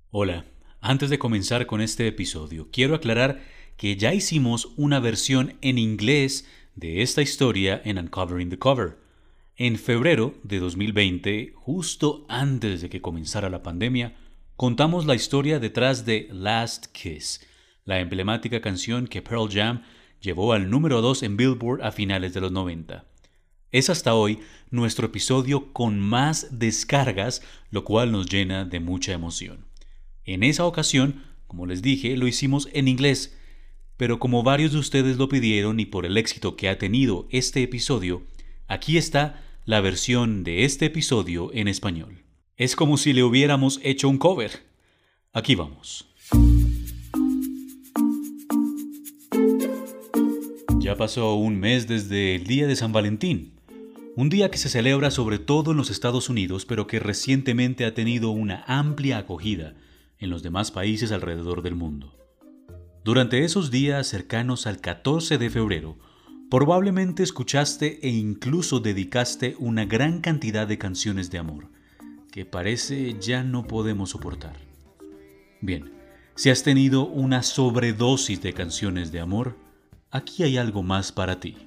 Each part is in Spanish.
Hola, antes de comenzar con este episodio, quiero aclarar que ya hicimos una versión en inglés de esta historia en Uncovering the Cover. En febrero de 2020, justo antes de que comenzara la pandemia, contamos la historia detrás de Last Kiss, la emblemática canción que Pearl Jam llevó al número 2 en Billboard a finales de los 90. Es hasta hoy nuestro episodio con más descargas, lo cual nos llena de mucha emoción. En esa ocasión, como les dije, lo hicimos en inglés, pero como varios de ustedes lo pidieron y por el éxito que ha tenido este episodio, aquí está la versión de este episodio en español. Es como si le hubiéramos hecho un cover. Aquí vamos. Ya pasó un mes desde el día de San Valentín, un día que se celebra sobre todo en los Estados Unidos, pero que recientemente ha tenido una amplia acogida en los demás países alrededor del mundo. Durante esos días cercanos al 14 de febrero, probablemente escuchaste e incluso dedicaste una gran cantidad de canciones de amor, que parece ya no podemos soportar. Bien, si has tenido una sobredosis de canciones de amor, aquí hay algo más para ti.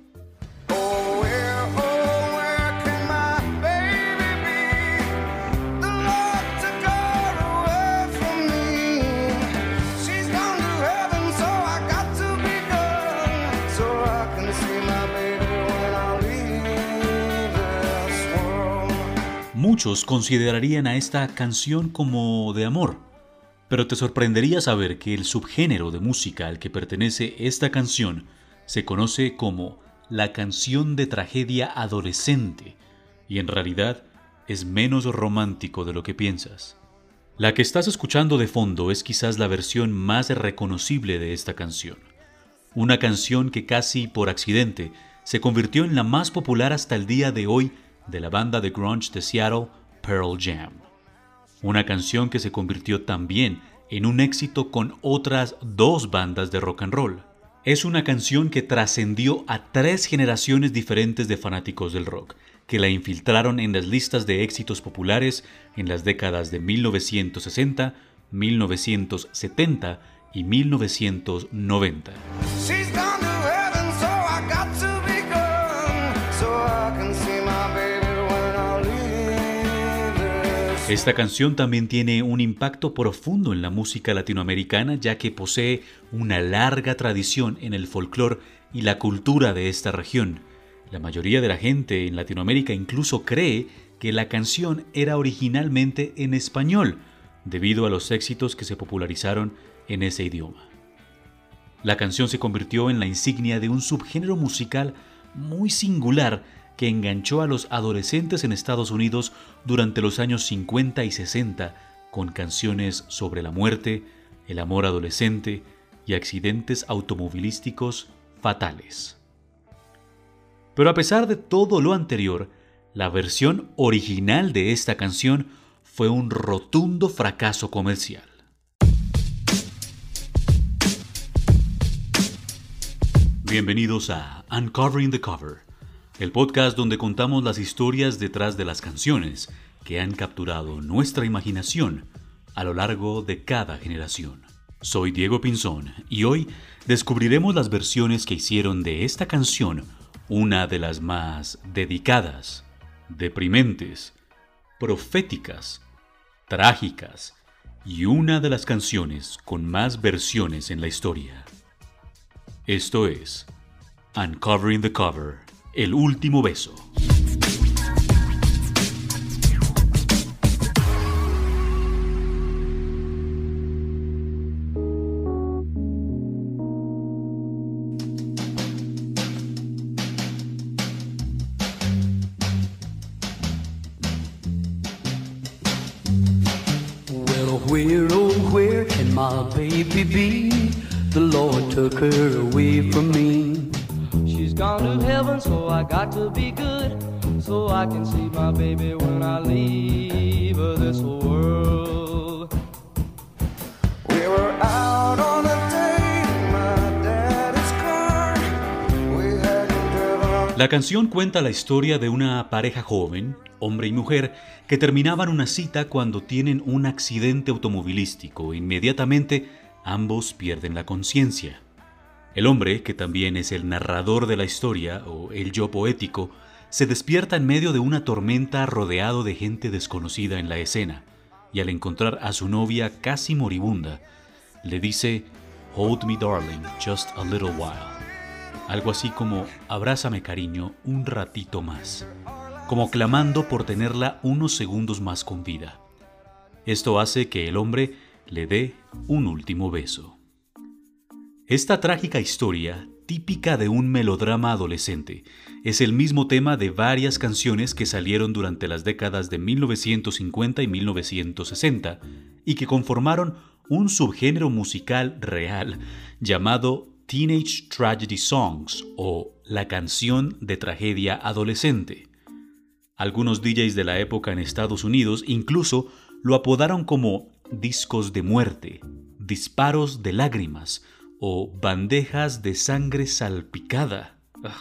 Muchos considerarían a esta canción como de amor, pero te sorprendería saber que el subgénero de música al que pertenece esta canción se conoce como la canción de tragedia adolescente, y en realidad es menos romántico de lo que piensas. La que estás escuchando de fondo es quizás la versión más reconocible de esta canción, una canción que casi por accidente se convirtió en la más popular hasta el día de hoy de la banda de grunge de Seattle, Pearl Jam. Una canción que se convirtió también en un éxito con otras dos bandas de rock and roll. Es una canción que trascendió a 3 generaciones diferentes de fanáticos del rock, que la infiltraron en las listas de éxitos populares en las décadas de 1960, 1970 y 1990. Esta canción también tiene un impacto profundo en la música latinoamericana, ya que posee una larga tradición en el folclore y la cultura de esta región. La mayoría de la gente en Latinoamérica incluso cree que la canción era originalmente en español, debido a los éxitos que se popularizaron en ese idioma. La canción se convirtió en la insignia de un subgénero musical muy singular que enganchó a los adolescentes en Estados Unidos durante los años 50 y 60 con canciones sobre la muerte, el amor adolescente y accidentes automovilísticos fatales. Pero a pesar de todo lo anterior, la versión original de esta canción fue un rotundo fracaso comercial. Bienvenidos a Uncovering the Cover, el podcast donde contamos las historias detrás de las canciones que han capturado nuestra imaginación a lo largo de cada generación. Soy Diego Pinzón y hoy descubriremos las versiones que hicieron de esta canción una de las más dedicadas, deprimentes, proféticas, trágicas y una de las canciones con más versiones en la historia. Esto es Uncovering the Cover, el último beso. Well, where, oh, where can my baby be? The Lord took her away from me. She's gone to heaven, so I got to be good, so I can see my baby when I leave this world. We were out on a date in my daddy's car. We hadn't driven La canción cuenta la historia de una pareja joven, hombre y mujer, que terminaban una cita cuando tienen un accidente automovilístico. Inmediatamente, ambos pierden la conciencia. El hombre, que también es el narrador de la historia, o el yo poético, se despierta en medio de una tormenta rodeado de gente desconocida en la escena, y al encontrar a su novia casi moribunda, le dice "Hold me darling, just a little while". Algo así como "abrázame cariño un ratito más", como clamando por tenerla unos segundos más con vida. Esto hace que el hombre le dé un último beso. Esta trágica historia, típica de un melodrama adolescente, es el mismo tema de varias canciones que salieron durante las décadas de 1950 y 1960 y que conformaron un subgénero musical real llamado Teenage Tragedy Songs, o la canción de tragedia adolescente. Algunos DJs de la época en Estados Unidos incluso lo apodaron como discos de muerte, disparos de lágrimas o bandejas de sangre salpicada.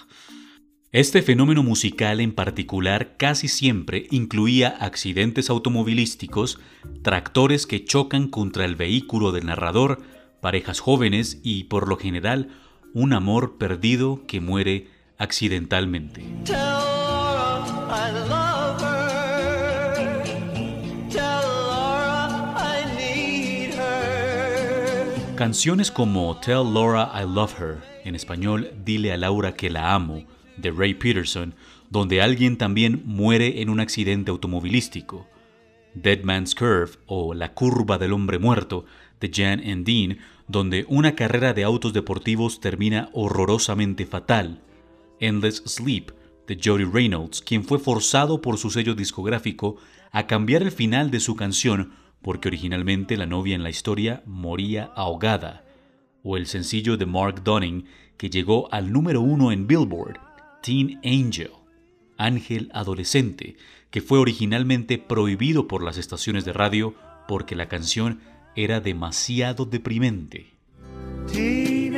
Este fenómeno musical en particular casi siempre incluía accidentes automovilísticos, tractores que chocan contra el vehículo del narrador, parejas jóvenes y, por lo general, un amor perdido que muere accidentalmente. Tell Laura I love her. Tell Laura I need her. Canciones como Tell Laura I Love Her, en español Dile a Laura que la amo, de Ray Peterson, donde alguien también muere en un accidente automovilístico. Dead Man's Curve, o La curva del hombre muerto, de Jan and Dean, donde una carrera de autos deportivos termina horrorosamente fatal. Endless Sleep, de Jody Reynolds, quien fue forzado por su sello discográfico a cambiar el final de su canción porque originalmente la novia en la historia moría ahogada. O el sencillo de Mark Donning, que llegó al número 1 en Billboard, Teen Angel, Ángel Adolescente, que fue originalmente prohibido por las estaciones de radio porque la canción era demasiado deprimente. Teen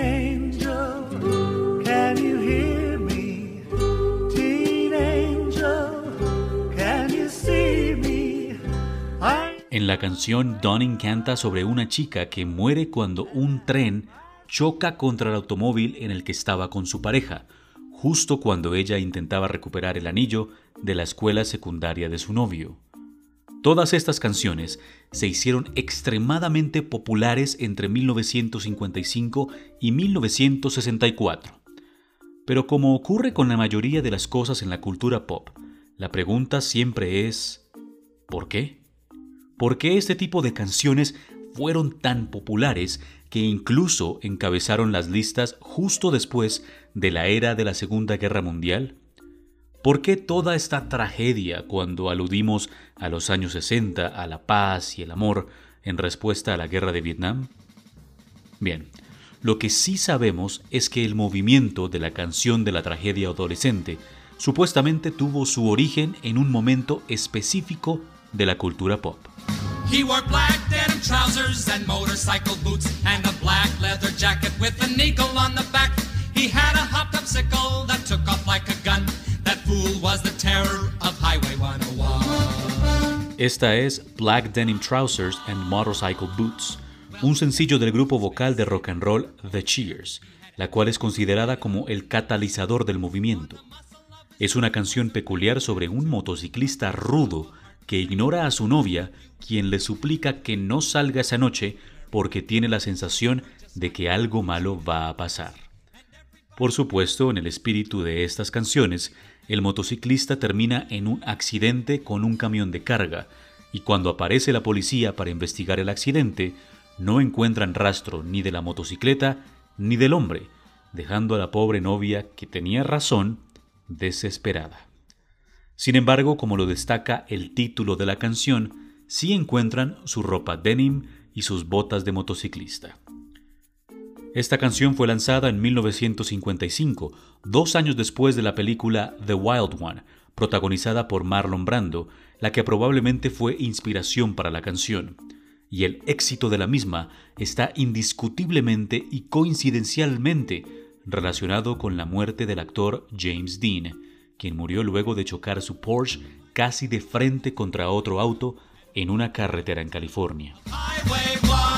angel, can you hear me? Teen angel, can you see me? En la canción, Donning canta sobre una chica que muere cuando un tren choca contra el automóvil en el que estaba con su pareja, justo cuando ella intentaba recuperar el anillo de la escuela secundaria de su novio. Todas estas canciones se hicieron extremadamente populares entre 1955 y 1964. Pero como ocurre con la mayoría de las cosas en la cultura pop, la pregunta siempre es ¿por qué? ¿Por qué este tipo de canciones fueron tan populares que incluso encabezaron las listas justo después de la era de la Segunda Guerra Mundial? ¿Por qué toda esta tragedia cuando aludimos a los años 60, a la paz y el amor en respuesta a la guerra de Vietnam? Bien, lo que sí sabemos es que el movimiento de la canción de la tragedia adolescente supuestamente tuvo su origen en un momento específico de la cultura pop. He wore black denim trousers and motorcycle boots and a black leather jacket with an eagle on the back. He had a hopped up sickle that took off like a gun. That fool was the terror of Highway 101. Esta es Black Denim Trousers and Motorcycle Boots, un sencillo del grupo vocal de rock and roll The Cheers, la cual es considerada como el catalizador del movimiento. Es una canción peculiar sobre un motociclista rudo que ignora a su novia, quien le suplica que no salga esa noche porque tiene la sensación de que algo malo va a pasar. Por supuesto, en el espíritu de estas canciones, el motociclista termina en un accidente con un camión de carga, y cuando aparece la policía para investigar el accidente, no encuentran rastro ni de la motocicleta ni del hombre, dejando a la pobre novia, que tenía razón, desesperada. Sin embargo, como lo destaca el título de la canción, sí encuentran su ropa denim y sus botas de motociclista. Esta canción fue lanzada en 1955, 2 años después de la película The Wild One, protagonizada por Marlon Brando, la que probablemente fue inspiración para la canción. Y el éxito de la misma está indiscutiblemente y coincidencialmente relacionado con la muerte del actor James Dean, quien murió luego de chocar su Porsche casi de frente contra otro auto en una carretera en California. Highway 101.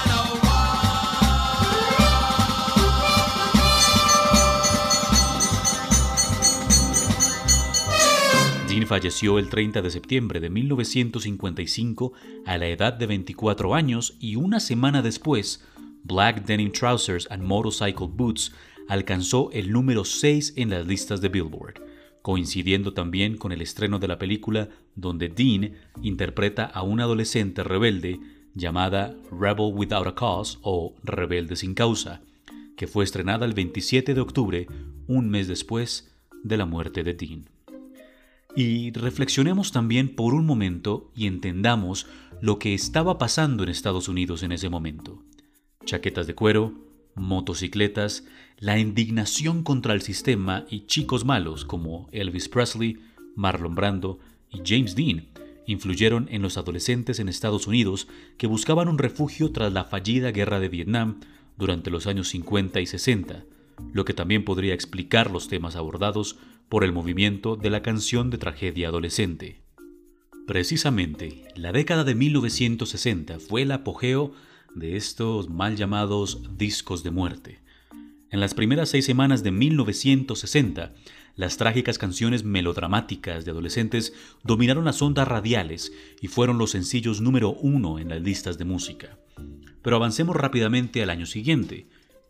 Dean falleció el 30 de septiembre de 1955 a la edad de 24 años y una semana después, Black Denim Trousers and Motorcycle Boots alcanzó el número 6 en las listas de Billboard, coincidiendo también con el estreno de la película donde Dean interpreta a una adolescente rebelde llamada Rebel Without a Cause o Rebelde sin Causa, que fue estrenada el 27 de octubre, un mes después de la muerte de Dean. Y reflexionemos también por un momento y entendamos lo que estaba pasando en Estados Unidos en ese momento. Chaquetas de cuero, motocicletas, la indignación contra el sistema y chicos malos como Elvis Presley, Marlon Brando y James Dean influyeron en los adolescentes en Estados Unidos que buscaban un refugio tras la fallida guerra de Vietnam durante los años 50 y 60, lo que también podría explicar los temas abordados por el movimiento de la canción de tragedia adolescente. Precisamente, la década de 1960 fue el apogeo de estos mal llamados discos de muerte. En las primeras 6 semanas de 1960, las trágicas canciones melodramáticas de adolescentes dominaron las ondas radiales y fueron los sencillos número 1 en las listas de música. Pero avancemos rápidamente al año siguiente,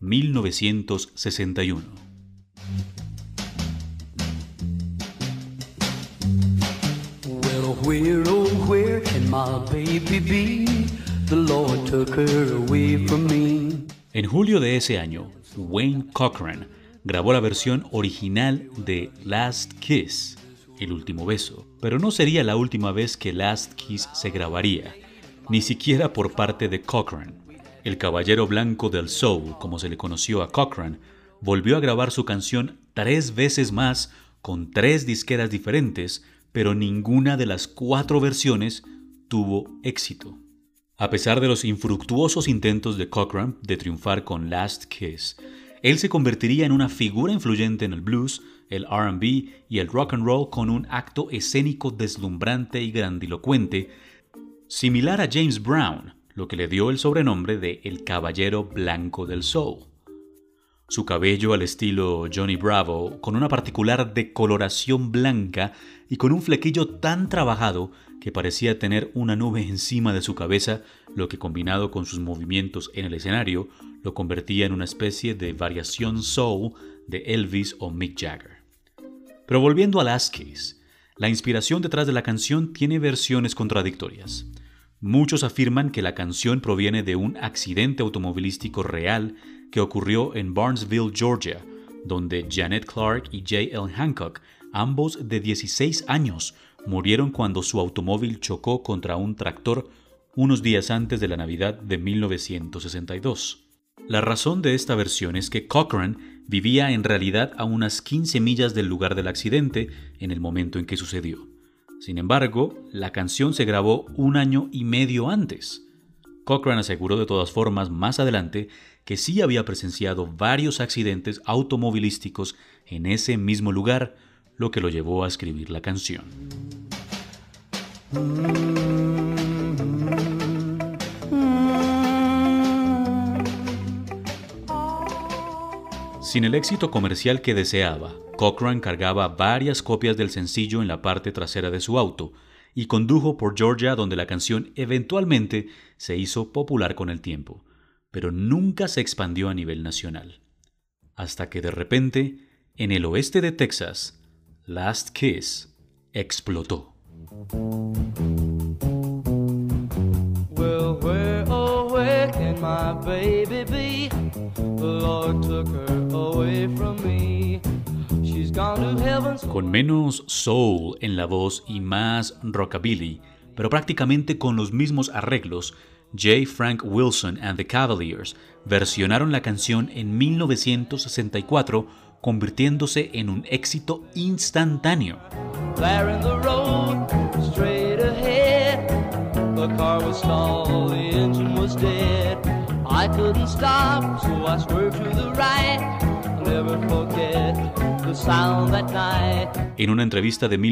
1961. Well, where, oh, where can my baby be? The Lord took her away from me. En julio de ese año, Wayne Cochran grabó la versión original de Last Kiss, El último beso, pero no sería la última vez que Last Kiss se grabaría, ni siquiera por parte de Cochran. El caballero blanco del soul, como se le conoció a Cochran, volvió a grabar su canción 3 veces más con 3 disqueras diferentes, pero ninguna de las 4 versiones tuvo éxito. A pesar de los infructuosos intentos de Cochran de triunfar con Last Kiss, él se convertiría en una figura influyente en el blues, el R&B y el rock and roll con un acto escénico deslumbrante y grandilocuente, similar a James Brown, lo que le dio el sobrenombre de El Caballero Blanco del Soul. Su cabello al estilo Johnny Bravo, con una particular decoloración blanca y con un flequillo tan trabajado que parecía tener una nube encima de su cabeza, lo que combinado con sus movimientos en el escenario, lo convertía en una especie de variación soul de Elvis o Mick Jagger. Pero volviendo a Last Kiss, la inspiración detrás de la canción tiene versiones contradictorias. Muchos afirman que la canción proviene de un accidente automovilístico real que ocurrió en Barnesville, Georgia, donde Janet Clark y J.L. Hancock, ambos de 16 años, murieron cuando su automóvil chocó contra un tractor unos días antes de la Navidad de 1962. La razón de esta versión es que Cochran vivía en realidad a unas 15 millas del lugar del accidente en el momento en que sucedió. Sin embargo, la canción se grabó 1 año y medio antes. Cochran aseguró de todas formas más adelante que sí había presenciado varios accidentes automovilísticos en ese mismo lugar, lo que lo llevó a escribir la canción. Sin el éxito comercial que deseaba, Cochran cargaba varias copias del sencillo en la parte trasera de su auto y condujo por Georgia, donde la canción eventualmente se hizo popular con el tiempo, pero nunca se expandió a nivel nacional. Hasta que de repente, en el oeste de Texas, Last Kiss explotó. Well, where, oh, where can my baby be? The Lord took her away from me. She's gone to heaven. Con menos soul en la voz y más rockabilly, pero prácticamente con los mismos arreglos, J. Frank Wilson and the Cavaliers versionaron la canción en 1964, convirtiéndose en un éxito instantáneo. There in the road, straight ahead. The car was stalled, the engine was dead. I couldn't stop, so I swerved to the right. never forget the sound that night. En una entrevista de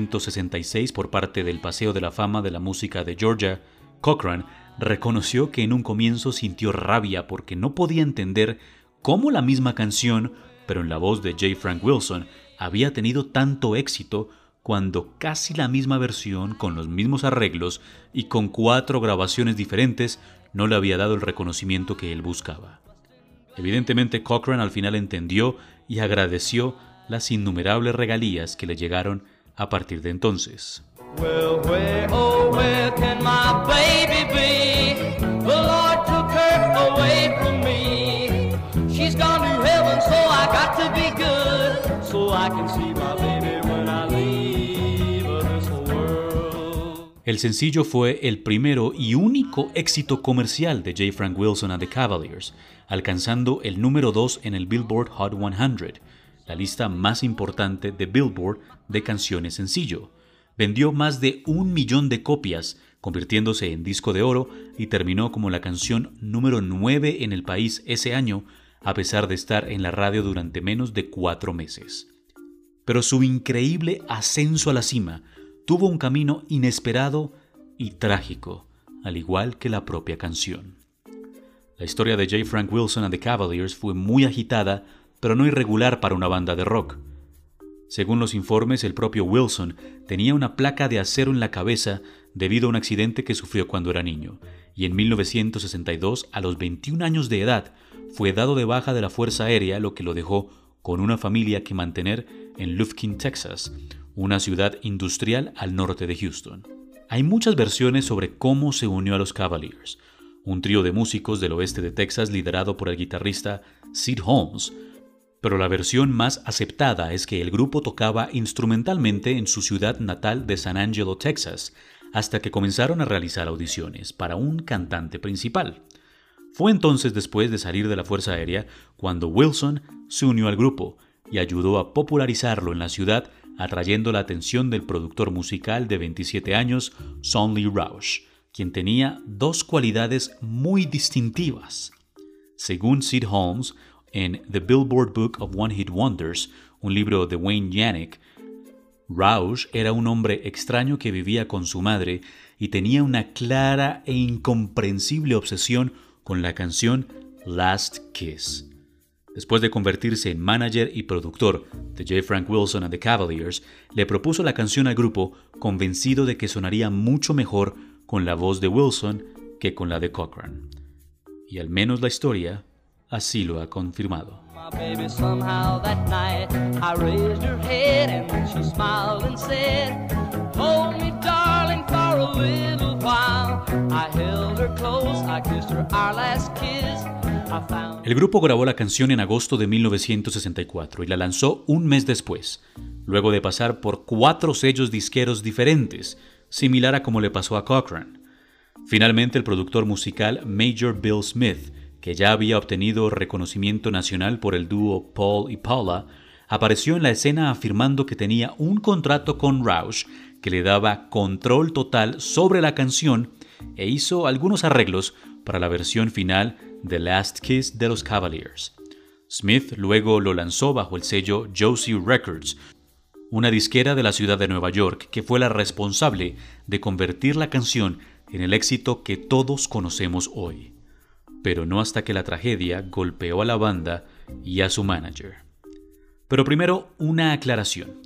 1966 por parte del Paseo de la Fama de la Música de Georgia, Cochran reconoció que en un comienzo sintió rabia porque no podía entender cómo la misma canción, pero en la voz de J. Frank Wilson, había tenido tanto éxito cuando casi la misma versión, con los mismos arreglos y con 4 grabaciones diferentes, no le había dado el reconocimiento que él buscaba. Evidentemente, Cochran al final entendió y agradeció las innumerables regalías que le llegaron a partir de entonces. Well, where, oh, where can my baby be? The Lord took her away from me. She's gone to heaven, so I got to be good, so I can see my baby when I leave this world. El sencillo fue el primero y único éxito comercial de J. Frank Wilson and the Cavaliers, alcanzando el número 2 en el Billboard Hot 100, la lista más importante de Billboard de canciones sencillo. Vendió más de 1 millón de copias, convirtiéndose en disco de oro, y terminó como la canción número 9 en el país ese año, a pesar de estar en la radio durante menos de 4 meses. Pero su increíble ascenso a la cima tuvo un camino inesperado y trágico, al igual que la propia canción. La historia de J. Frank Wilson and the Cavaliers fue muy agitada, pero no irregular para una banda de rock. Según los informes, el propio Wilson tenía una placa de acero en la cabeza debido a un accidente que sufrió cuando era niño, y en 1962, a los 21 años de edad, fue dado de baja de la Fuerza Aérea, lo que lo dejó con una familia que mantener en Lufkin, Texas, una ciudad industrial al norte de Houston. Hay muchas versiones sobre cómo se unió a los Cavaliers, un trío de músicos del oeste de Texas liderado por el guitarrista Sid Holmes, pero la versión más aceptada es que el grupo tocaba instrumentalmente en su ciudad natal de San Angelo, Texas, hasta que comenzaron a realizar audiciones para un cantante principal. Fue entonces, después de salir de la Fuerza Aérea, cuando Wilson se unió al grupo y ayudó a popularizarlo en la ciudad, atrayendo la atención del productor musical de 27 años, Sonny Roush, quien tenía 2 cualidades muy distintivas. Según Sid Holmes, en The Billboard Book of One Hit Wonders, un libro de Wayne Yannick, Roush era un hombre extraño que vivía con su madre y tenía una clara e incomprensible obsesión con la canción Last Kiss. Después de convertirse en manager y productor de J. Frank Wilson and the Cavaliers, le propuso la canción al grupo, convencido de que sonaría mucho mejor con la voz de Wilson que con la de Cochran. Y al menos la historia así lo ha confirmado. My baby, somehow that night I raised her head and then she smiled and said, "Hold me, darling, for a little while." I held her close, I kissed her, our last kiss. I found... El grupo grabó la canción en agosto de 1964 y la lanzó un mes después, luego de pasar por 4 sellos disqueros diferentes, similar a como le pasó a Cochran. Finalmente, el productor musical Major Bill Smith, que ya había obtenido reconocimiento nacional por el dúo Paul y Paula, apareció en la escena afirmando que tenía un contrato con Roush que le daba control total sobre la canción e hizo algunos arreglos para la versión final de Last Kiss de los Cavaliers. Smith luego lo lanzó bajo el sello Josie Records, una disquera de la ciudad de Nueva York que fue la responsable de convertir la canción en el éxito que todos conocemos hoy. Pero no hasta que la tragedia golpeó a la banda y a su manager. Pero primero, una aclaración.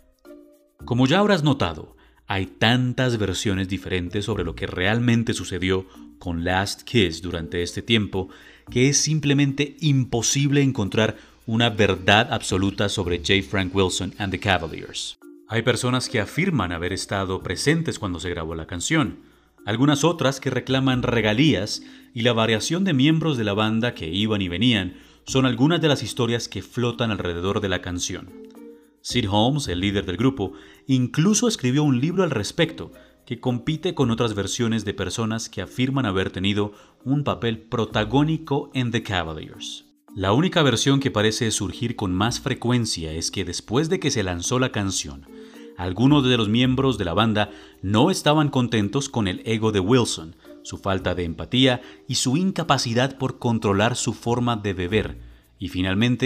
Como ya habrás notado, hay tantas versiones diferentes sobre lo que realmente sucedió con Last Kiss durante este tiempo que es simplemente imposible encontrar una verdad absoluta sobre J. Frank Wilson and the Cavaliers. Hay personas que afirman haber estado presentes cuando se grabó la canción, algunas otras que reclaman regalías, y la variación de miembros de la banda que iban y venían son algunas de las historias que flotan alrededor de la canción. Sid Holmes, el líder del grupo, incluso escribió un libro al respecto que compite con otras versiones de personas que afirman haber tenido un papel protagónico en The Cavaliers. La única versión que parece surgir con más frecuencia es que después de que se lanzó la canción, algunos de los miembros de la banda no estaban contentos con el ego de Wilson, su falta de empatía y su incapacidad por controlar su forma de beber, y finalmente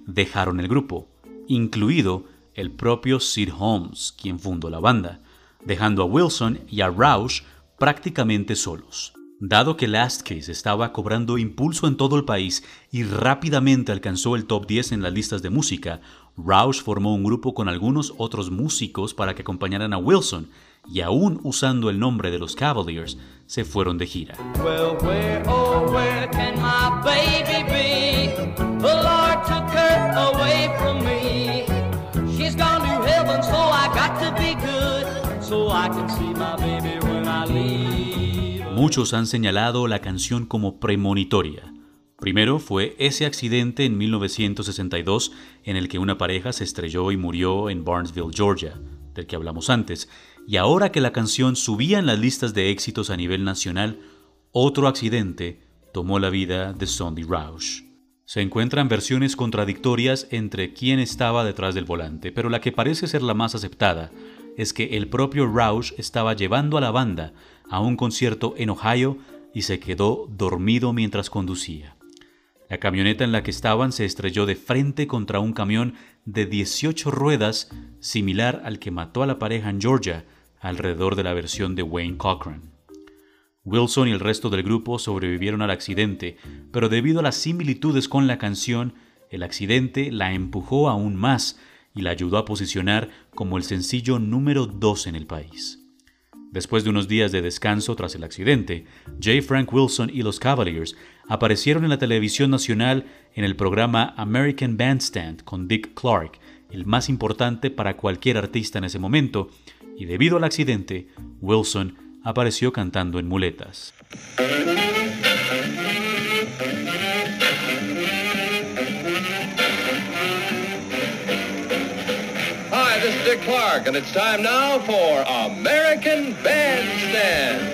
dejaron el grupo, incluido el propio Sid Holmes, quien fundó la banda, dejando a Wilson y a Rausch prácticamente solos. Dado que Last Kiss estaba cobrando impulso en todo el país y rápidamente alcanzó el top 10 en las listas de música, Rausch formó un grupo con algunos otros músicos para que acompañaran a Wilson, y aún usando el nombre de los Cavaliers, se fueron de gira. Well, where, oh, where can my baby be? The Lord took her away from me. She's gone to heaven, so I got to be good, so I can see my baby when I leave. Muchos han señalado la canción como premonitoria. Primero fue ese accidente en 1962 en el que una pareja se estrelló y murió en Barnesville, Georgia, del que hablamos antes, y ahora que la canción subía en las listas de éxitos a nivel nacional, otro accidente tomó la vida de Sonny Rausch. Se encuentran versiones contradictorias entre quién estaba detrás del volante, pero la que parece ser la más aceptada es que el propio Rausch estaba llevando a la banda a un concierto en Ohio y se quedó dormido mientras conducía. La camioneta en la que estaban se estrelló de frente contra un camión de 18 ruedas, similar al que mató a la pareja en Georgia, alrededor de la versión de Wayne Cochran. Wilson y el resto del grupo sobrevivieron al accidente, pero debido a las similitudes con la canción, el accidente la empujó aún más y la ayudó a posicionar como el sencillo número 2 en el país. Después de unos días de descanso tras el accidente, J. Frank Wilson y los Cavaliers aparecieron en la televisión nacional en el programa American Bandstand con Dick Clark, el más importante para cualquier artista en ese momento, y debido al accidente, Wilson apareció cantando en muletas. Hi, this is Dick Clark, and it's time now for American Bandstand.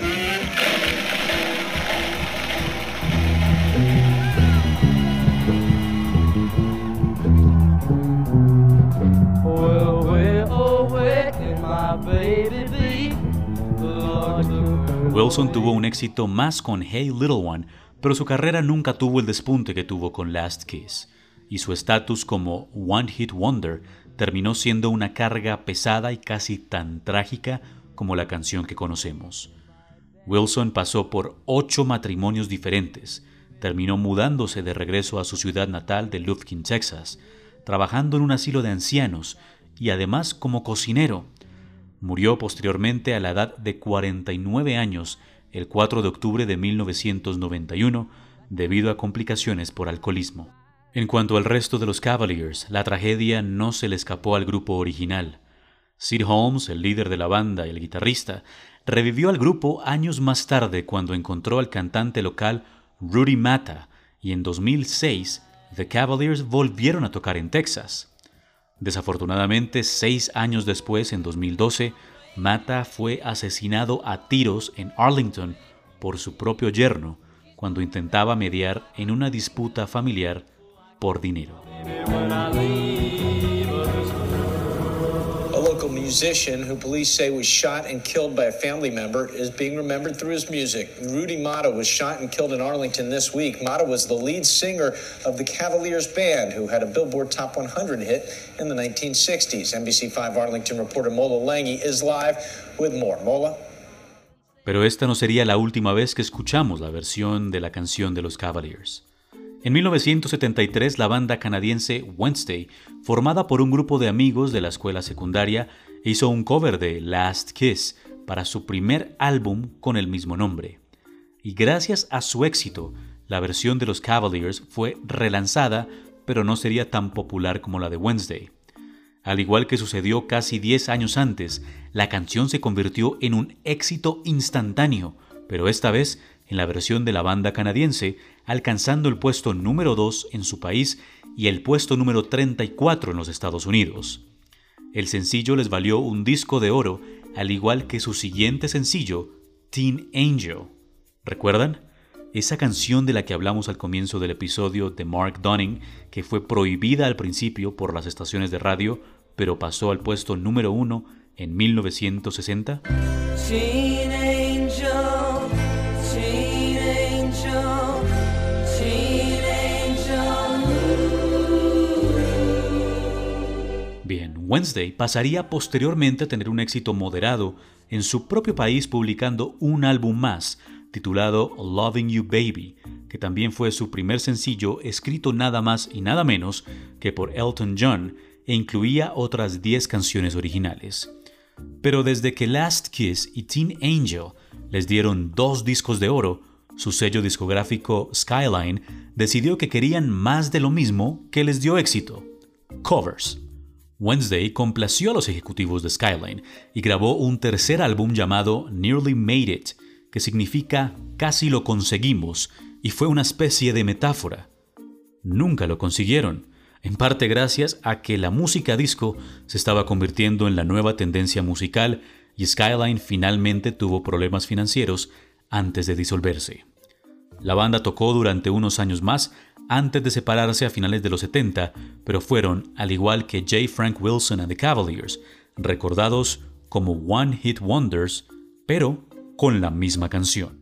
Well, where, oh, where can my baby be? The Lord took her. Wilson tuvo un éxito más con Hey Little One, pero su carrera nunca tuvo el despunte que tuvo con Last Kiss, y su estatus como One Hit Wonder terminó siendo una carga pesada y casi tan trágica como la canción que conocemos. Wilson pasó por 8 matrimonios diferentes, terminó mudándose de regreso a su ciudad natal de Lufkin, Texas, trabajando en un asilo de ancianos y además como cocinero. Murió posteriormente a la edad de 49 años el 4 de octubre de 1991 debido a complicaciones por alcoholismo. En cuanto al resto de los Cavaliers, la tragedia no se le escapó al grupo original. Sid Holmes, el líder de la banda y el guitarrista, revivió al grupo años más tarde cuando encontró al cantante local Rudy Mata, y en 2006 The Cavaliers volvieron a tocar en Texas. Desafortunadamente, 6 años después, en 2012, Mata fue asesinado a tiros en Arlington por su propio yerno cuando intentaba mediar en una disputa familiar por dinero. A local musician who police say was shot and killed by a family member is being remembered through his music. Rudy Mata was shot and killed in Arlington this week. Mata was the lead singer of the Cavaliers Band, who had a Billboard Top 100 hit in the 1960s. NBC5 Arlington reporter Mola Lange is live with more. Mola? Pero esta no sería la última vez que escuchamos la versión de la canción de los Cavaliers. En 1973, la banda canadiense Wednesday, formada por un grupo de amigos de la escuela secundaria, hizo un cover de Last Kiss para su primer álbum con el mismo nombre. Y gracias a su éxito, la versión de los Cavaliers fue relanzada, pero no sería tan popular como la de Wednesday. Al igual que sucedió casi 10 años antes, la canción se convirtió en un éxito instantáneo, pero esta vez en la versión de la banda canadiense, alcanzando el puesto número 2 en su país y el puesto número 34 en los Estados Unidos. El sencillo les valió un disco de oro, al igual que su siguiente sencillo, Teen Angel. ¿Recuerdan? Esa canción de la que hablamos al comienzo del episodio de Mark Dunning, que fue prohibida al principio por las estaciones de radio, pero pasó al puesto número 1 en 1960. Teen angel, teen angel, teen angel. Wednesday pasaría posteriormente a tener un éxito moderado en su propio país publicando un álbum más, titulado Loving You Baby, que también fue su primer sencillo escrito nada más y nada menos que por Elton John e incluía otras 10 canciones originales. Pero desde que Last Kiss y Teen Angel les dieron 2 discos de oro, su sello discográfico Skyline decidió que querían más de lo mismo que les dio éxito: covers. Wednesday complació a los ejecutivos de Skyline y grabó un tercer álbum llamado Nearly Made It, que significa casi lo conseguimos, y fue una especie de metáfora. Nunca lo consiguieron, en parte gracias a que la música disco se estaba convirtiendo en la nueva tendencia musical y Skyline finalmente tuvo problemas financieros antes de disolverse. La banda tocó durante unos años más antes de separarse a finales de los 70, pero fueron, al igual que J. Frank Wilson and the Cavaliers, recordados como One Hit Wonders, pero con la misma canción.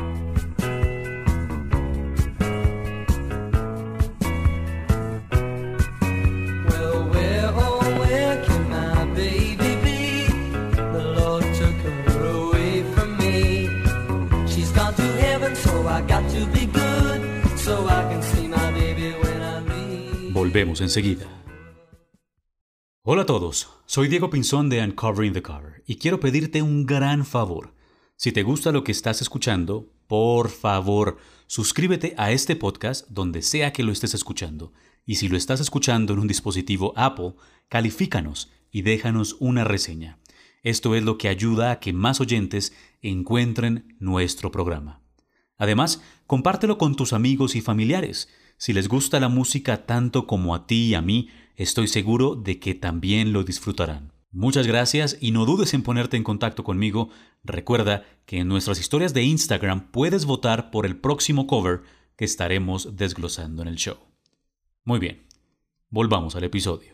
Volvemos enseguida. Hola a todos, soy Diego Pinzón de Uncovering the Cover y quiero pedirte un gran favor. Si te gusta lo que estás escuchando, por favor, suscríbete a este podcast donde sea que lo estés escuchando. Y si lo estás escuchando en un dispositivo Apple, califícanos y déjanos una reseña. Esto es lo que ayuda a que más oyentes encuentren nuestro programa. Además, compártelo con tus amigos y familiares. Si les gusta la música tanto como a ti y a mí, estoy seguro de que también lo disfrutarán. Muchas gracias y no dudes en ponerte en contacto conmigo. Recuerda que en nuestras historias de Instagram puedes votar por el próximo cover que estaremos desglosando en el show. Muy bien, volvamos al episodio.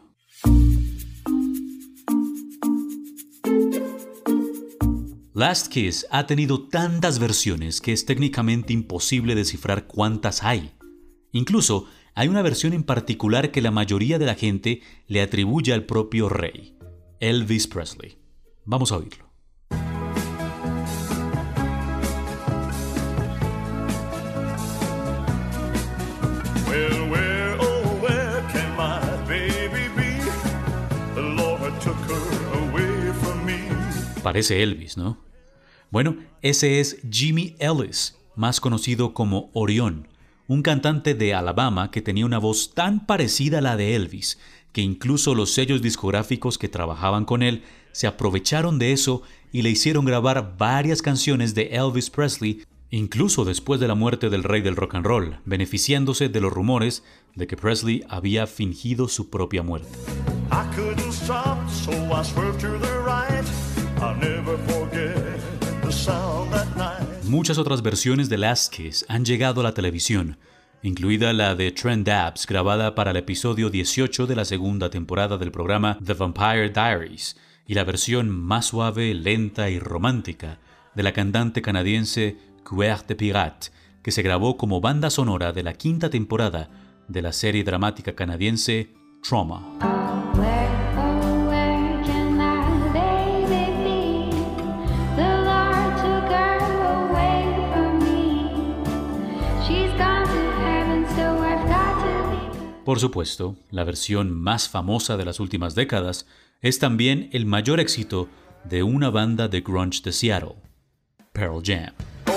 Last Kiss ha tenido tantas versiones que es técnicamente imposible descifrar cuántas hay. Incluso hay una versión en particular que la mayoría de la gente le atribuye al propio rey, Elvis Presley. Vamos a oírlo. Well, where, oh, where can my baby be? The Lord took her away from me. Parece Elvis, ¿no? Bueno, ese es Jimmy Ellis, más conocido como Orión, un cantante de Alabama que tenía una voz tan parecida a la de Elvis, que incluso los sellos discográficos que trabajaban con él se aprovecharon de eso y le hicieron grabar varias canciones de Elvis Presley, incluso después de la muerte del rey del rock and roll, beneficiándose de los rumores de que Presley había fingido su propia muerte. I couldn't stop, so I swerved to the right. I'll never forget the sound that night. Muchas otras versiones de Last Kiss han llegado a la televisión, incluida la de Trent Dabbs, grabada para el episodio 18 de la segunda temporada del programa The Vampire Diaries, y la versión más suave, lenta y romántica de la cantante canadiense Cœur de Pirate, que se grabó como banda sonora de la quinta temporada de la serie dramática canadiense Trauma. Por supuesto, la versión más famosa de las últimas décadas es también el mayor éxito de una banda de grunge de Seattle, Pearl Jam.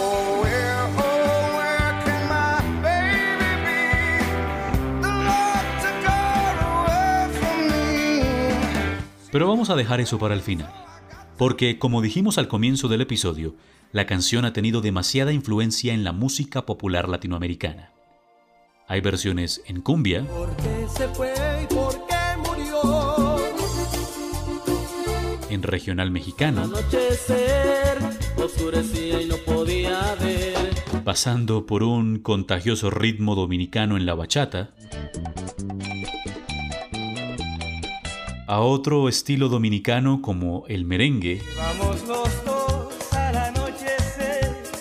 Pero vamos a dejar eso para el final, porque como dijimos al comienzo del episodio, la canción ha tenido demasiada influencia en la música popular latinoamericana. Hay versiones en cumbia, en regional mexicano, pasando por un contagioso ritmo dominicano en la bachata, a otro estilo dominicano como el merengue.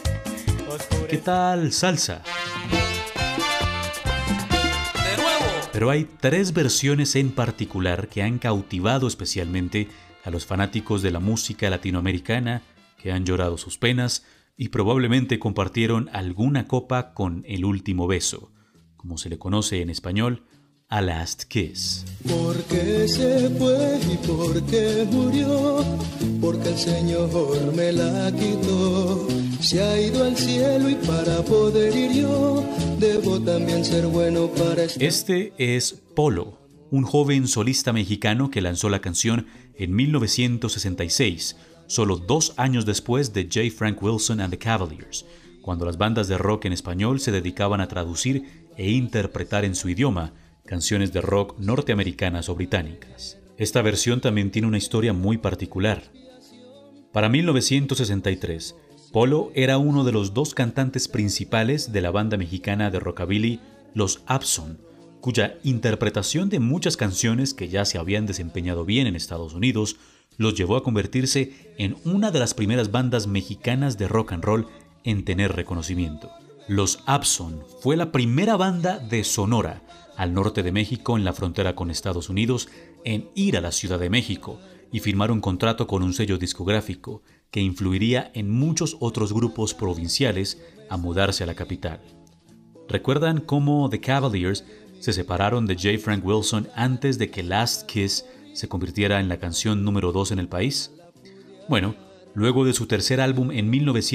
¿Qué tal salsa? Pero hay 3 versiones en particular que han cautivado especialmente a los fanáticos de la música latinoamericana, que han llorado sus penas y probablemente compartieron alguna copa con El Último Beso, como se le conoce en español, A Last Kiss. ¿Por qué se fue y por qué murió? Porque el Señor me la quitó. Se ha ido al cielo y para poder ir yo, debo también ser bueno para estar. Este es Polo, un joven solista mexicano que lanzó la canción en 1966, solo 2 años después de J. Frank Wilson and the Cavaliers, cuando las bandas de rock en español se dedicaban a traducir e interpretar en su idioma canciones de rock norteamericanas o británicas. Esta versión también tiene una historia muy particular. Para 1963, Polo era uno de los 2 cantantes principales de la banda mexicana de rockabilly Los Abson, cuya interpretación de muchas canciones que ya se habían desempeñado bien en Estados Unidos los llevó a convertirse en una de las primeras bandas mexicanas de rock and roll en tener reconocimiento. Los Abson fue la primera banda de Sonora, al norte de México en la frontera con Estados Unidos, en ir a la Ciudad de México y firmar un contrato con un sello discográfico que influiría en muchos otros grupos provinciales a mudarse a la capital. ¿Recuerdan cómo The Cavaliers se separaron de J. Frank Wilson antes de que Last Kiss se convirtiera en la canción número 2 en el país? Bueno, luego de su tercer álbum en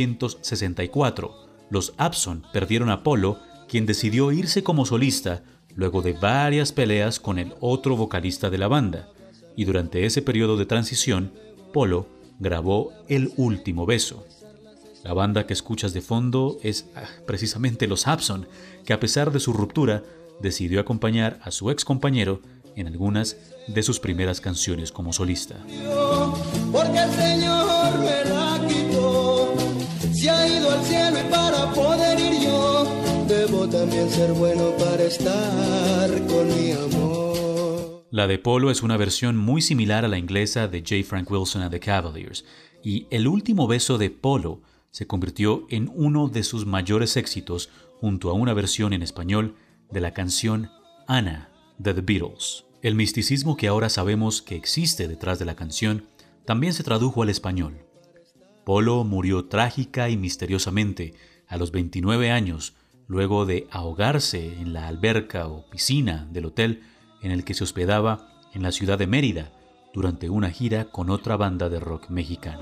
1964, los Abson perdieron a Polo, quien decidió irse como solista luego de varias peleas con el otro vocalista de la banda, y durante ese periodo de transición, Polo grabó El Último Beso. La banda que escuchas de fondo es precisamente los Abson, que a pesar de su ruptura, decidió acompañar a su ex compañero en algunas de sus primeras canciones como solista. Porque el Señor me la quitó, se ha ido al cielo y para poder ir yo, debo también ser bueno para estar con mi amor. La de Polo es una versión muy similar a la inglesa de J. Frank Wilson and the Cavaliers, y El Último Beso de Polo se convirtió en uno de sus mayores éxitos junto a una versión en español de la canción Anna de The Beatles. El misticismo que ahora sabemos que existe detrás de la canción también se tradujo al español. Polo murió trágica y misteriosamente a los 29 años, luego de ahogarse en la alberca o piscina del hotel en el que se hospedaba en la ciudad de Mérida durante una gira con otra banda de rock mexicana.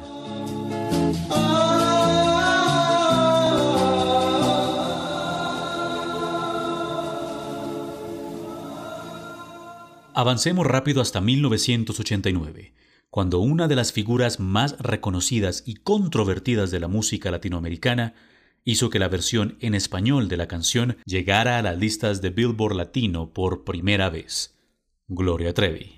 Avancemos rápido hasta 1989, cuando una de las figuras más reconocidas y controvertidas de la música latinoamericana hizo que la versión en español de la canción llegara a las listas de Billboard Latino por primera vez: Gloria Trevi.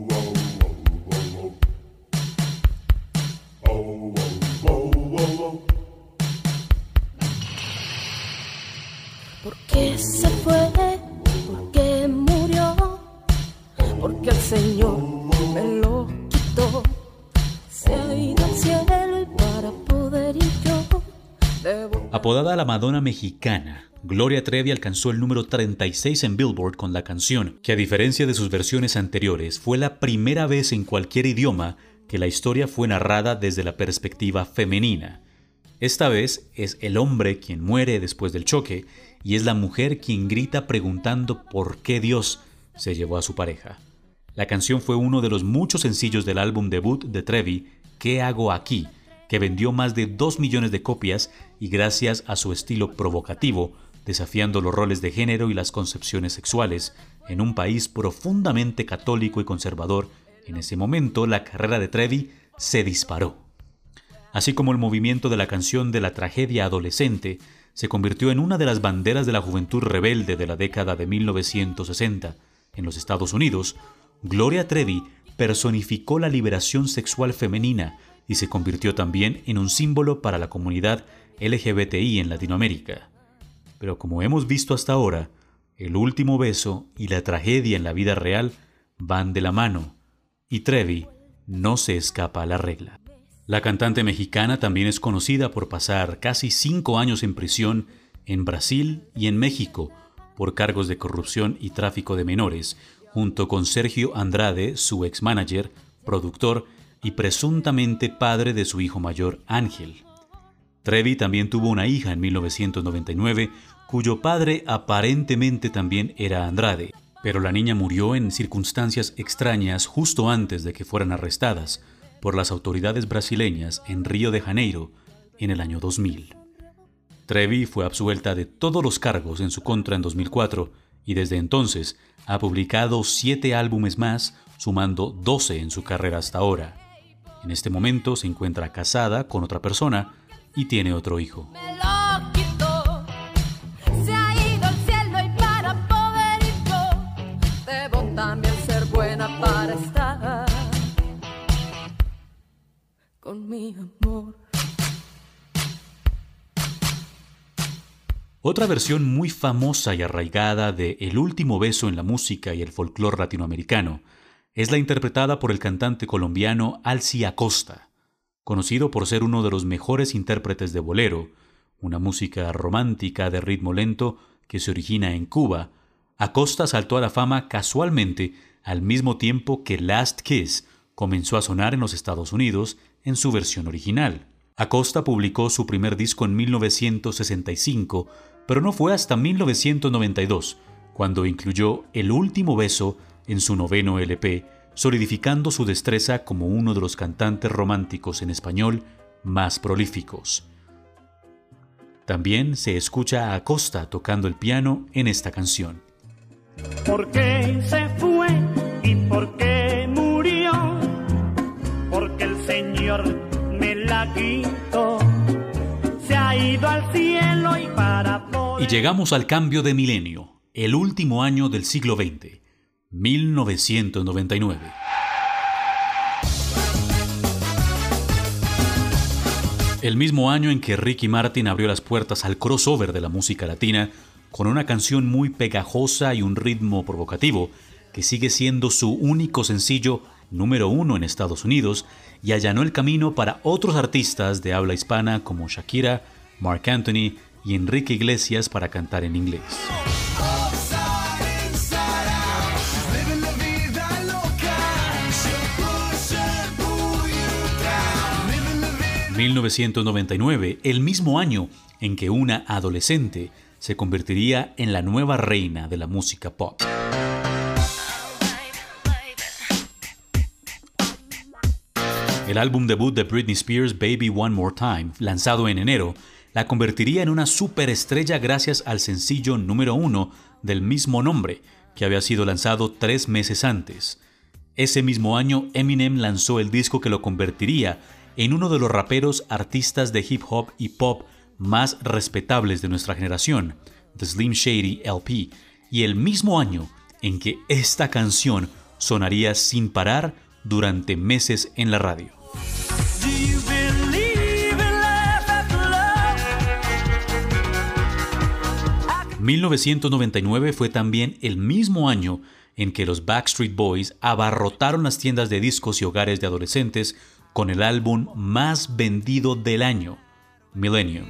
¿Por qué se fue? ¿Por qué murió? Porque el Señor me lo quitó. Se ha ido al cielo y para poder ir yo debo... Apodada la Madonna mexicana, Gloria Trevi alcanzó el número 36 en Billboard con la canción, que a diferencia de sus versiones anteriores, fue la primera vez en cualquier idioma que la historia fue narrada desde la perspectiva femenina. Esta vez es el hombre quien muere después del choque y es la mujer quien grita preguntando por qué Dios se llevó a su pareja. La canción fue uno de los muchos sencillos del álbum debut de Trevi, ¿Qué hago aquí?, que vendió más de 2 millones de copias y gracias a su estilo provocativo, desafiando los roles de género y las concepciones sexuales, en un país profundamente católico y conservador, en ese momento la carrera de Trevi se disparó. Así como el movimiento de la canción de la tragedia adolescente se convirtió en una de las banderas de la juventud rebelde de la década de 1960 en los Estados Unidos, Gloria Trevi personificó la liberación sexual femenina y se convirtió también en un símbolo para la comunidad LGBTI en Latinoamérica. Pero como hemos visto hasta ahora, El Último Beso y la tragedia en la vida real van de la mano, y Trevi no se escapa a la regla. La cantante mexicana también es conocida por pasar casi 5 años en prisión en Brasil y en México por cargos de corrupción y tráfico de menores, junto con Sergio Andrade, su ex-manager, productor y presuntamente padre de su hijo mayor Ángel. Trevi también tuvo una hija en 1999, cuyo padre aparentemente también era Andrade, pero la niña murió en circunstancias extrañas justo antes de que fueran arrestadas por las autoridades brasileñas en Río de Janeiro en el año 2000. Trevi fue absuelta de todos los cargos en su contra en 2004 y desde entonces ha publicado 7 álbumes más, sumando 12 en su carrera hasta ahora. En este momento se encuentra casada con otra persona y tiene otro hijo. Me lo quitó, se ha ido al cielo y para poder ir yo, debo también ser buena para estar con mi amor. Otra versión muy famosa y arraigada de El último beso en la música y el folclore latinoamericano es la interpretada por el cantante colombiano Alci Acosta, conocido por ser uno de los mejores intérpretes de bolero, una música romántica de ritmo lento que se origina en Cuba. Acosta saltó a la fama casualmente al mismo tiempo que Last Kiss comenzó a sonar en los Estados Unidos en su versión original. Acosta publicó su primer disco en 1965, pero no fue hasta 1992, cuando incluyó El último beso en su 9º LP, solidificando su destreza como uno de los cantantes románticos en español más prolíficos. También se escucha a Acosta tocando el piano en esta canción. ¿Por qué se fue y por qué murió? Porque el Señor me la quitó, se ha ido al cielo y para poder... Y llegamos al cambio de milenio, el último año del siglo XX, 1999. El mismo año en que Ricky Martin abrió las puertas al crossover de la música latina con una canción muy pegajosa y un ritmo provocativo que sigue siendo su único sencillo número 1 en Estados Unidos y allanó el camino para otros artistas de habla hispana como Shakira, Marc Anthony y Enrique Iglesias para cantar en inglés. 1999, el mismo año en que una adolescente se convertiría en la nueva reina de la música pop. El álbum debut de Britney Spears, Baby One More Time, lanzado en enero, la convertiría en una superestrella gracias al sencillo número 1 del mismo nombre, que había sido lanzado 3 meses antes. Ese mismo año, Eminem lanzó el disco que lo convertiría en uno de los raperos, artistas de hip hop y pop más respetables de nuestra generación, The Slim Shady LP, y el mismo año en que esta canción sonaría sin parar durante meses en la radio. 1999 fue también el mismo año en que los Backstreet Boys abarrotaron las tiendas de discos y hogares de adolescentes con el álbum más vendido del año, Millennium.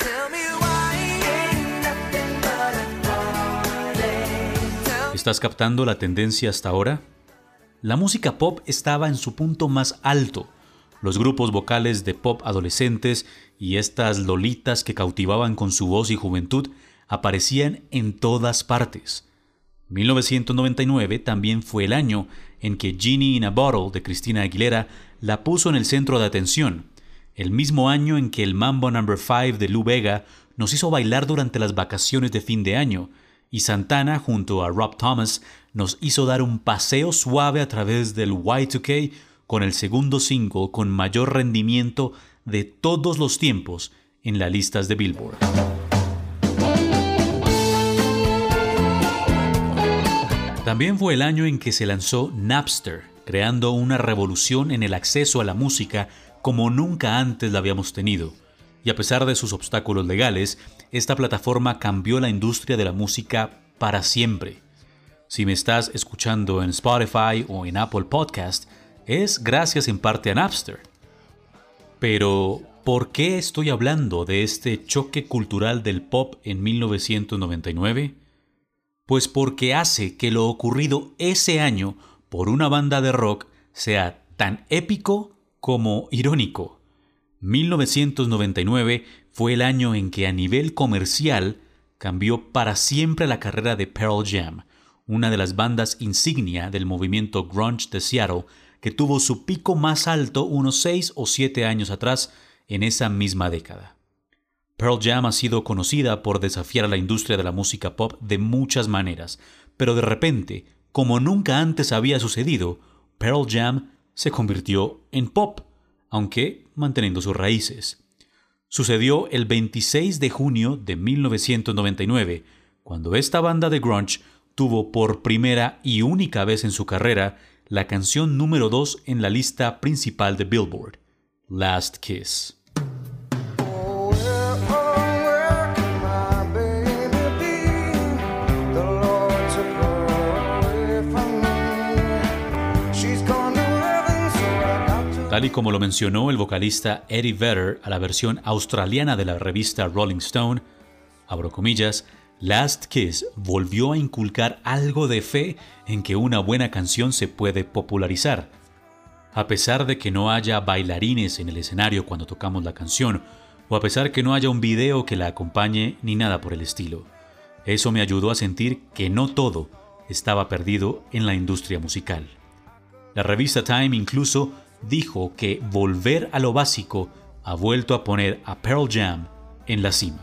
¿Estás captando la tendencia hasta ahora? La música pop estaba en su punto más alto. Los grupos vocales de pop adolescentes y estas lolitas que cautivaban con su voz y juventud aparecían en todas partes. 1999 también fue el año en que Genie in a Bottle de Christina Aguilera la puso en el centro de atención, el mismo año en que el Mambo No. 5 de Lou Bega nos hizo bailar durante las vacaciones de fin de año, y Santana junto a Rob Thomas nos hizo dar un paseo suave a través del Y2K con el segundo single con mayor rendimiento de todos los tiempos en las listas de Billboard. También fue el año en que se lanzó Napster, creando una revolución en el acceso a la música como nunca antes la habíamos tenido. Y a pesar de sus obstáculos legales, esta plataforma cambió la industria de la música para siempre. Si me estás escuchando en Spotify o en Apple Podcast, es gracias en parte a Napster. Pero, ¿por qué estoy hablando de este choque cultural del pop en 1999? Pues porque hace que lo ocurrido ese año por una banda de rock sea tan épico como irónico. 1999 fue el año en que a nivel comercial cambió para siempre la carrera de Pearl Jam, una de las bandas insignia del movimiento grunge de Seattle, que tuvo su pico más alto unos 6 o 7 años atrás en esa misma década. Pearl Jam ha sido conocida por desafiar a la industria de la música pop de muchas maneras, pero de repente, como nunca antes había sucedido, Pearl Jam se convirtió en pop, aunque manteniendo sus raíces. Sucedió el 26 de junio de 1999, cuando esta banda de grunge tuvo por primera y única vez en su carrera la canción número 2 en la lista principal de Billboard, Last Kiss. Tal y como lo mencionó el vocalista Eddie Vedder a la versión australiana de la revista Rolling Stone, abro comillas, Last Kiss volvió a inculcar algo de fe en que una buena canción se puede popularizar. A pesar de que no haya bailarines en el escenario cuando tocamos la canción, o a pesar que no haya un video que la acompañe ni nada por el estilo. Eso me ayudó a sentir que no todo estaba perdido en la industria musical. La revista Time incluso dijo que volver a lo básico ha vuelto a poner a Pearl Jam en la cima.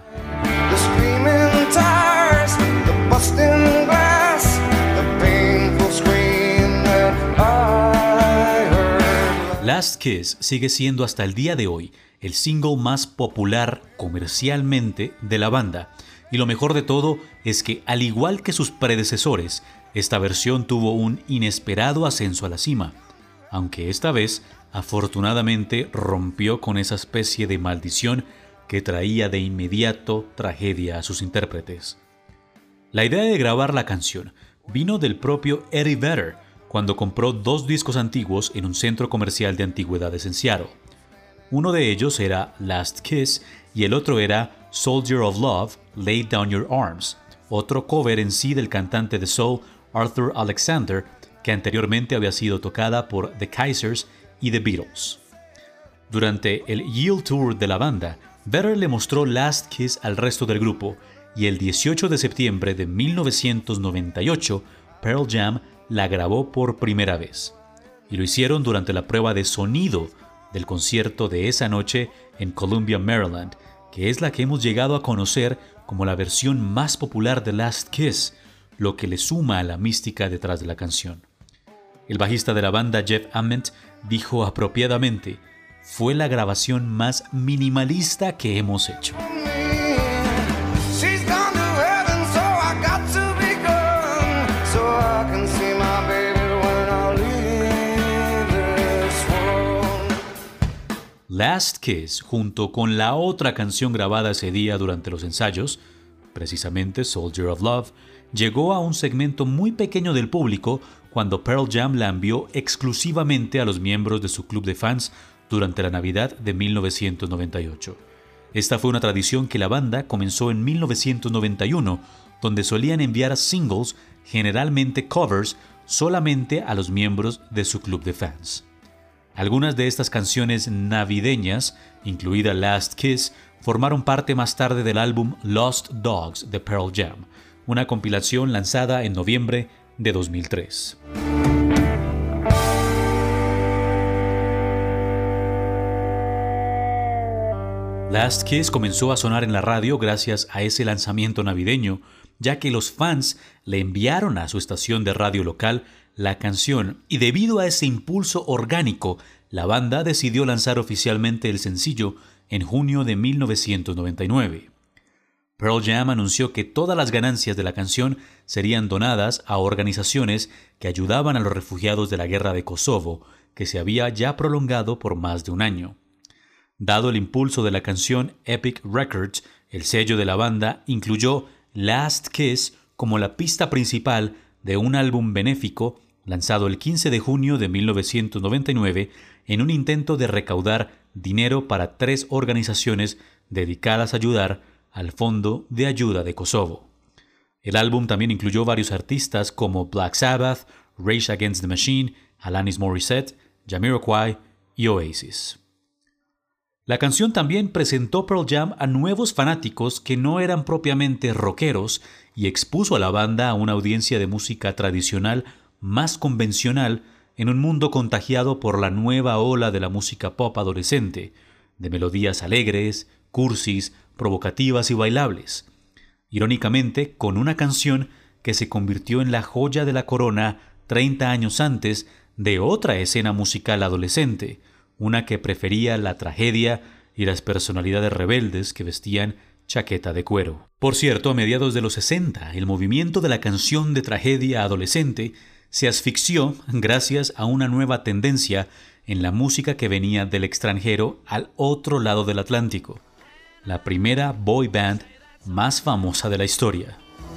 Last Kiss sigue siendo hasta el día de hoy el single más popular comercialmente de la banda, y lo mejor de todo es que, al igual que sus predecesores, esta versión tuvo un inesperado ascenso a la cima, aunque esta vez afortunadamente rompió con esa especie de maldición que traía de inmediato tragedia a sus intérpretes. La idea de grabar la canción vino del propio Eddie Vedder cuando compró 2 discos antiguos en un centro comercial de antigüedades en Seattle. Uno de ellos era Last Kiss y el otro era Soldier of Love, Lay Down Your Arms, otro cover en sí del cantante de soul Arthur Alexander, que anteriormente había sido tocada por The Kaisers y The Beatles. Durante el Yield Tour de la banda, Vedder le mostró Last Kiss al resto del grupo, y el 18 de septiembre de 1998, Pearl Jam la grabó por primera vez. Y lo hicieron durante la prueba de sonido del concierto de esa noche en Columbia, Maryland, que es la que hemos llegado a conocer como la versión más popular de Last Kiss, lo que le suma a la mística detrás de la canción. El bajista de la banda, Jeff Ament, dijo apropiadamente: fue la grabación más minimalista que hemos hecho. Last Kiss, junto con la otra canción grabada ese día durante los ensayos, precisamente Soldier of Love, llegó a un segmento muy pequeño del público cuando Pearl Jam la envió exclusivamente a los miembros de su club de fans durante la Navidad de 1998. Esta fue una tradición que la banda comenzó en 1991, donde solían enviar singles, generalmente covers, solamente a los miembros de su club de fans. Algunas de estas canciones navideñas, incluida Last Kiss, formaron parte más tarde del álbum Lost Dogs de Pearl Jam, una compilación lanzada en noviembre de 2003. Last Kiss comenzó a sonar en la radio gracias a ese lanzamiento navideño, ya que los fans le enviaron a su estación de radio local la canción, y debido a ese impulso orgánico, la banda decidió lanzar oficialmente el sencillo en junio de 1999. Pearl Jam anunció que todas las ganancias de la canción serían donadas a organizaciones que ayudaban a los refugiados de la guerra de Kosovo, que se había ya prolongado por más de un año. Dado el impulso de la canción, Epic Records, el sello de la banda, incluyó Last Kiss como la pista principal de un álbum benéfico lanzado el 15 de junio de 1999 en un intento de recaudar dinero para 3 organizaciones dedicadas a ayudar al Fondo de Ayuda de Kosovo. El álbum también incluyó varios artistas como Black Sabbath, Rage Against the Machine, Alanis Morissette, Jamiroquai y Oasis. La canción también presentó Pearl Jam a nuevos fanáticos que no eran propiamente rockeros y expuso a la banda a una audiencia de música tradicional más convencional en un mundo contagiado por la nueva ola de la música pop adolescente, de melodías alegres, cursis, provocativas y bailables. Irónicamente, con una canción que se convirtió en la joya de la corona 30 años antes de otra escena musical adolescente, una que prefería la tragedia y las personalidades rebeldes que vestían chaqueta de cuero. Por cierto, a mediados de los 60, el movimiento de la canción de tragedia adolescente se asfixió gracias a una nueva tendencia en la música que venía del extranjero al otro lado del Atlántico, la primera boy band más famosa de la historia.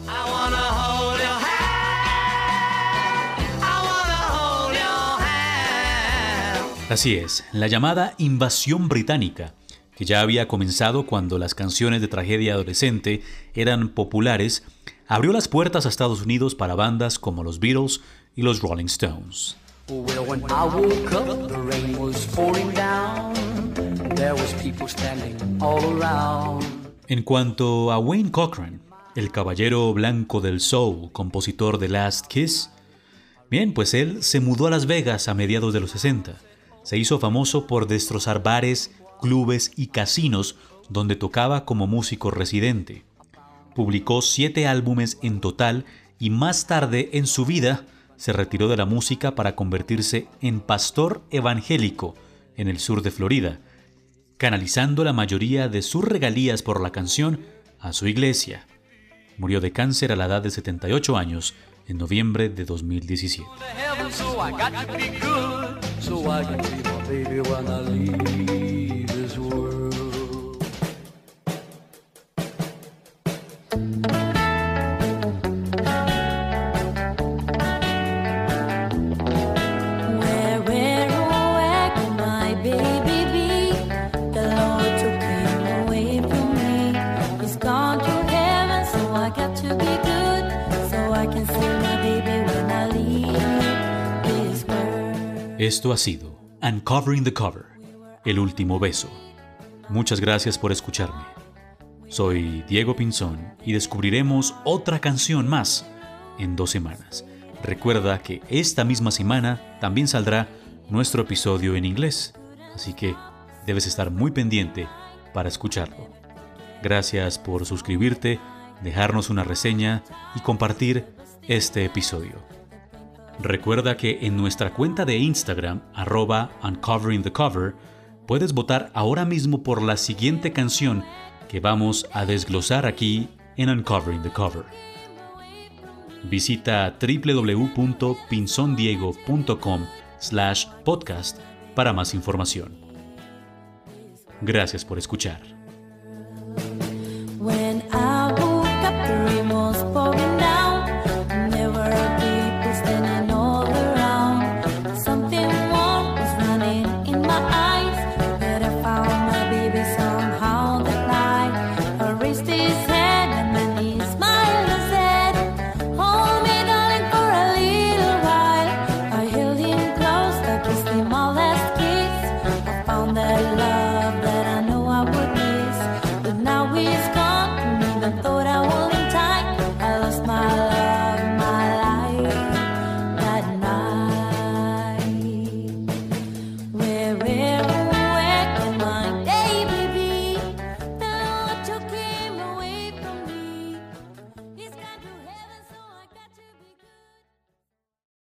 Así es, la llamada invasión británica, que ya había comenzado cuando las canciones de tragedia adolescente eran populares, abrió las puertas a Estados Unidos para bandas como los Beatles y los Rolling Stones. Well, when I woke up, the rain was pouring down. There was people standing all around. En cuanto a Wayne Cochran, el caballero blanco del soul, compositor de Last Kiss, bien, pues él se mudó a Las Vegas a mediados de los 60. Se hizo famoso por destrozar bares, clubes y casinos donde tocaba como músico residente. Publicó 7 álbumes en total y más tarde en su vida se retiró de la música para convertirse en pastor evangélico en el sur de Florida, canalizando la mayoría de sus regalías por la canción a su iglesia. Murió de cáncer a la edad de 78 años en noviembre de 2017. So I can see my baby when I leave this world. Where can my baby be? The Lord took him away from me. He's gone to heaven, so I got to be good, so I can see my baby when I leave this world. Esto ha sido Uncovering the Cover, el último beso. Muchas gracias por escucharme. Soy Diego Pinzón y descubriremos otra canción más en 2 semanas. Recuerda que esta misma semana también saldrá nuestro episodio en inglés, así que debes estar muy pendiente para escucharlo. Gracias por suscribirte, dejarnos una reseña y compartir este episodio. Recuerda que en nuestra cuenta de Instagram, @UncoveringTheCover, puedes votar ahora mismo por la siguiente canción que vamos a desglosar aquí en Uncovering the Cover. Visita www.pinzondiego.com/podcast para más información. Gracias por escuchar.